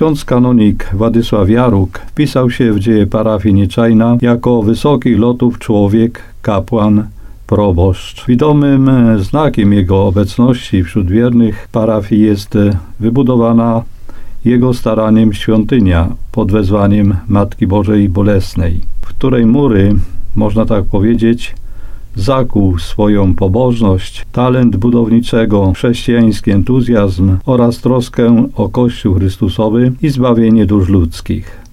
Ksiądz kanonik Władysław Jaruk wpisał się w dzieje parafii Nieczajna jako wysokich lotów człowiek, kapłan, proboszcz. Widomym znakiem jego obecności wśród wiernych parafii jest wybudowana jego staraniem świątynia pod wezwaniem Matki Bożej Bolesnej, w której mury, można tak powiedzieć, zakuł swoją pobożność, talent budowniczego, chrześcijański entuzjazm oraz troskę o Kościół Chrystusowy i zbawienie dusz ludzkich.